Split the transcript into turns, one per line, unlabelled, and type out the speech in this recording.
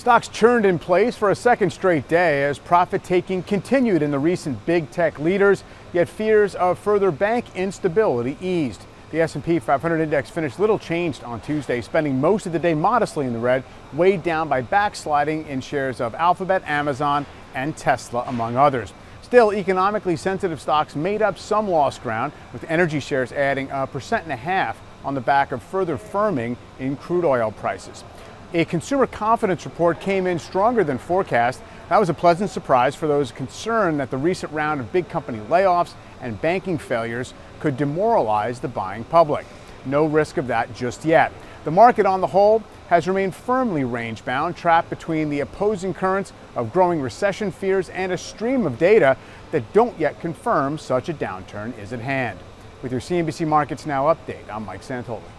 Stocks churned in place for a second straight day as profit-taking continued in the recent big tech leaders, yet fears of further bank instability eased. The S&P 500 index finished little changed on Tuesday, spending most of the day modestly in the red, weighed down by backsliding in shares of Alphabet, Amazon, and Tesla, among others. Still, economically sensitive stocks made up some lost ground, with energy shares adding 1.5% on the back of further firming in crude oil prices. A consumer confidence report came in stronger than forecast. That was a pleasant surprise for those concerned that the recent round of big company layoffs and banking failures could demoralize the buying public. No risk of that just yet. The market on the whole has remained firmly range-bound, trapped between the opposing currents of growing recession fears and a stream of data that don't yet confirm such a downturn is at hand. With your CNBC Markets Now update, I'm Mike Santoli.